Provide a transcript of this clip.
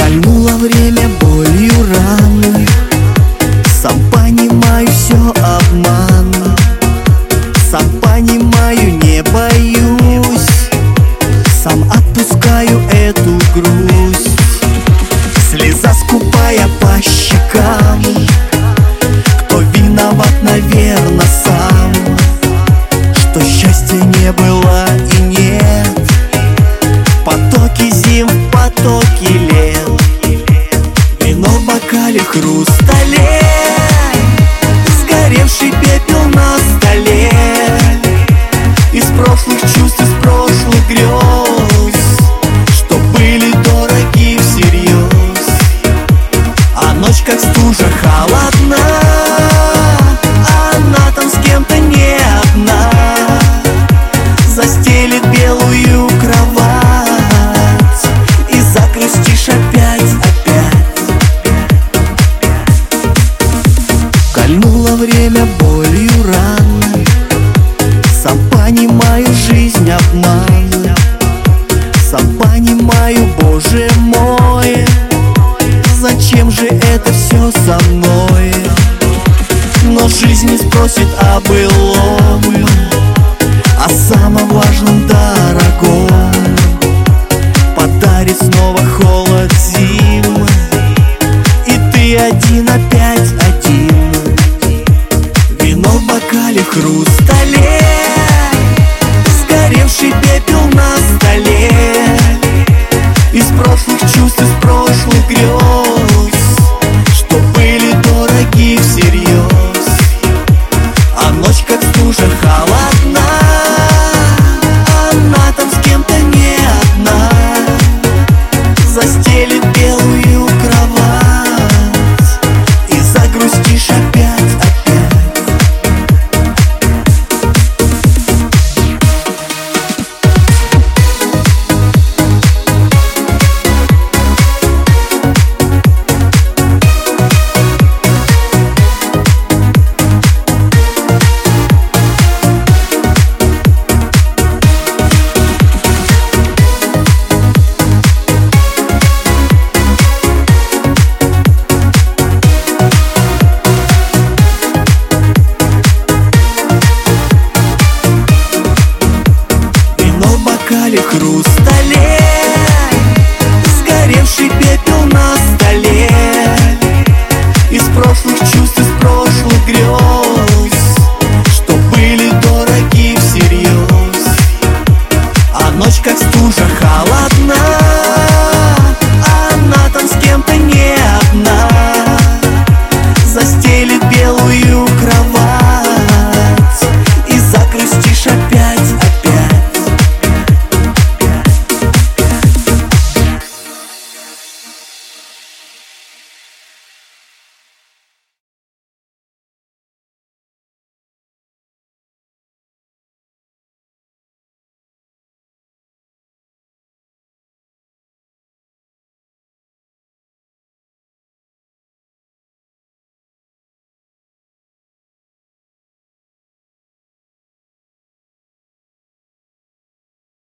Кольнуло время болью раны. Сам понимаю, все обман. Сам понимаю, не боюсь. Сам отпускаю эту грусть. Слеза скупая по щекам. Кто виноват, наверно, сам. Что счастья не было и нет. Потоки зим, потоки лет. Вино в бокале, хрустале. Сгоревший пепел на столе. Из прошлых чувств, из прошлых грез, что были дороги всерьез. А ночь как стужа холодна. Она там с кем-то не одна. Застелит белую кровать. И загрустишь опять. Кольнуло время болью раны. Сам понимаю, жизнь обман. Сам понимаю, Боже мой, зачем же это все со мной? Но жизнь не спросит о былом, о самом важном, дорогом. Подарит снова холод зим. И ты один, опять один. Вино в бокале, хрустале. Сгоревший пепел на столе. Из прошлых чувств, из прошлых грез, что были дороги всерьез. А ночь как стужа холодна. Она там с кем-то не одна. Застелит белую кровать.